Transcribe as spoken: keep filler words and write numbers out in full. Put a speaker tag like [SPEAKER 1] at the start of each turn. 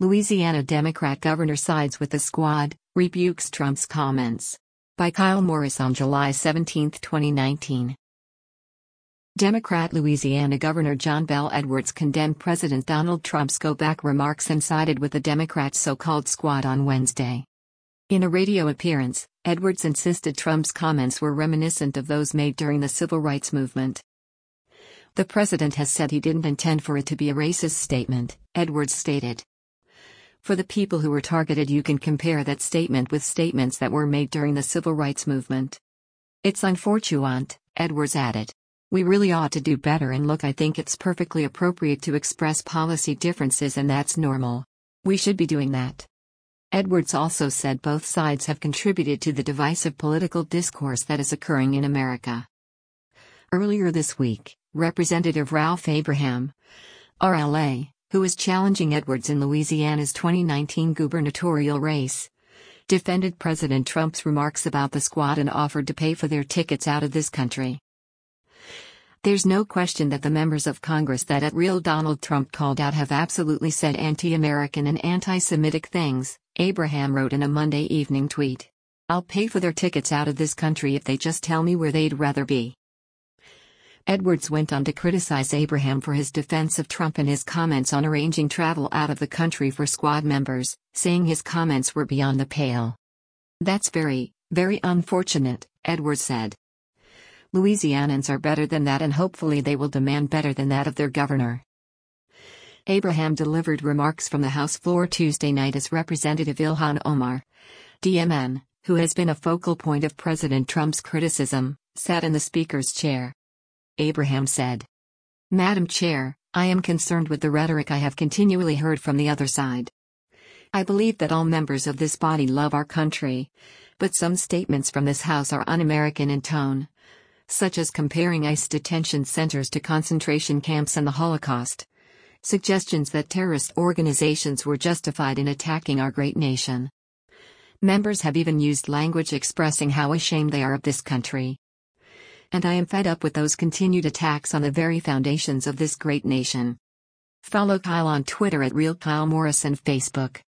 [SPEAKER 1] Louisiana Democrat governor sides with the squad, rebukes Trump's comments. By Kyle Morris on July seventeenth, twenty nineteen. Democrat Louisiana Governor John Bel Edwards condemned President Donald Trump's go-back remarks and sided with the Democrats' so-called squad on Wednesday. In a radio appearance, Edwards insisted Trump's comments were reminiscent of those made during the civil rights movement. The president has said he didn't intend for it to be a racist statement, Edwards stated. For the people who were targeted, you can compare that statement with statements that were made during the civil rights movement. It's unfortunate, Edwards added. We really ought to do better, and look, I think it's perfectly appropriate to express policy differences, and that's normal. We should be doing that. Edwards also said both sides have contributed to the divisive political discourse that is occurring in America. Earlier this week, Representative Ralph Abraham, R L A, who is challenging Edwards in Louisiana's twenty nineteen gubernatorial race, defended President Trump's remarks about the squad and offered to pay for their tickets out of this country. There's no question that the members of Congress that at real Donald Trump called out have absolutely said anti-American and anti-Semitic things, Abraham wrote in a Monday evening tweet. I'll pay for their tickets out of this country if they just tell me where they'd rather be. Edwards went on to criticize Abraham for his defense of Trump and his comments on arranging travel out of the country for squad members, saying his comments were beyond the pale. That's very, very unfortunate, Edwards said. Louisianans are better than that, and hopefully they will demand better than that of their governor. Abraham delivered remarks from the House floor Tuesday night as Representative Ilhan Omar, D M N, who has been a focal point of President Trump's criticism, sat in the Speaker's chair. Abraham said, Madam Chair, I am concerned with the rhetoric I have continually heard from the other side. I believe that all members of this body love our country, but some statements from this House are un-American in tone, such as comparing ICE detention centers to concentration camps and the Holocaust, suggestions that terrorist organizations were justified in attacking our great nation. Members have even used language expressing how ashamed they are of this country. And I am fed up with those continued attacks on the very foundations of this great nation. Follow Kyle on Twitter at Real Kyle Morris and Facebook.